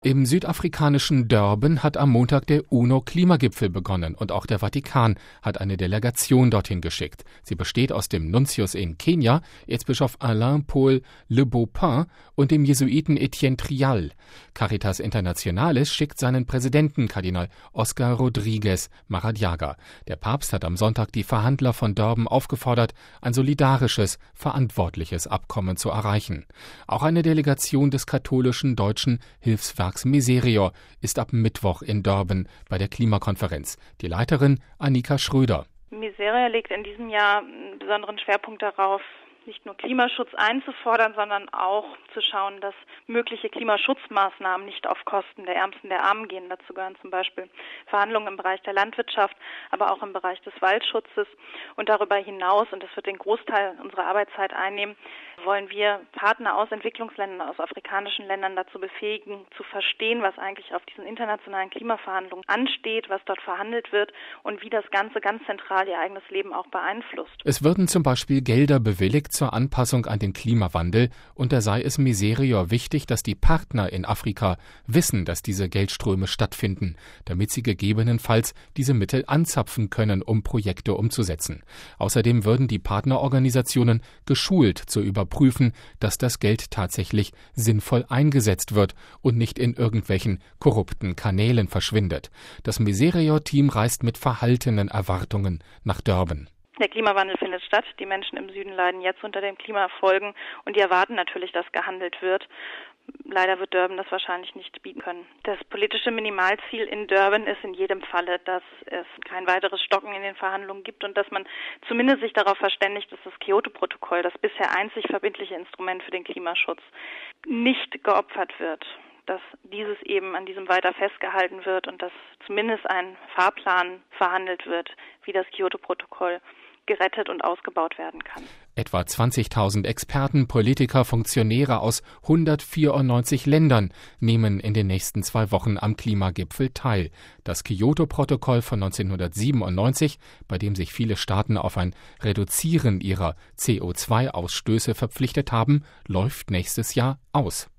Im südafrikanischen Durban hat am Montag der UNO-Klimagipfel begonnen und auch der Vatikan hat eine Delegation dorthin geschickt. Sie besteht aus dem Nuntius in Kenia, Erzbischof Alain-Paul Le Beaupin und dem Jesuiten Etienne Trial. Caritas Internationalis schickt seinen Präsidenten, Kardinal Oscar Rodrigues Maradiaga. Der Papst hat am Sonntag die Verhandler von Durban aufgefordert, ein solidarisches, verantwortliches Abkommen zu erreichen. Auch eine Delegation des katholischen deutschen Hilfswerks Miserior ist ab Mittwoch in Durban bei der Klimakonferenz. Die Leiterin Annika Schröder. Miserior legt in diesem Jahr einen besonderen Schwerpunkt darauf, nicht nur Klimaschutz einzufordern, sondern auch zu schauen, dass mögliche Klimaschutzmaßnahmen nicht auf Kosten der Ärmsten der Armen gehen. Dazu gehören zum Beispiel Verhandlungen im Bereich der Landwirtschaft, aber auch im Bereich des Waldschutzes. Und darüber hinaus, und das wird den Großteil unserer Arbeitszeit einnehmen, wollen wir Partner aus Entwicklungsländern, aus afrikanischen Ländern dazu befähigen, zu verstehen, was eigentlich auf diesen internationalen Klimaverhandlungen ansteht, was dort verhandelt wird und wie das Ganze ganz zentral ihr eigenes Leben auch beeinflusst. Es würden zum Beispiel Gelder bewilligt zur Anpassung an den Klimawandel und da sei es Miserior wichtig, dass die Partner in Afrika wissen, dass diese Geldströme stattfinden, damit sie gegebenenfalls diese Mittel anzapfen können, um Projekte umzusetzen. Außerdem würden die Partnerorganisationen geschult zu überprüfen, dass das Geld tatsächlich sinnvoll eingesetzt wird und nicht in irgendwelchen korrupten Kanälen verschwindet. Das Miserior-Team reist mit verhaltenen Erwartungen nach Durban. Der Klimawandel findet statt. Die Menschen im Süden leiden jetzt unter den Klimafolgen und die erwarten natürlich, dass gehandelt wird. Leider wird Durban das wahrscheinlich nicht bieten können. Das politische Minimalziel in Durban ist in jedem Falle, dass es kein weiteres Stocken in den Verhandlungen gibt und dass man zumindest sich darauf verständigt, dass das Kyoto-Protokoll, das bisher einzig verbindliche Instrument für den Klimaschutz, nicht geopfert wird. Dass dieses eben an diesem weiter festgehalten wird und dass zumindest ein Fahrplan verhandelt wird, wie das Kyoto-Protokoll gerettet und ausgebaut werden kann. Etwa 20.000 Experten, Politiker, Funktionäre aus 194 Ländern nehmen in den nächsten 2 Wochen am Klimagipfel teil. Das Kyoto-Protokoll von 1997, bei dem sich viele Staaten auf ein Reduzieren ihrer CO2-Ausstöße verpflichtet haben, läuft nächstes Jahr aus.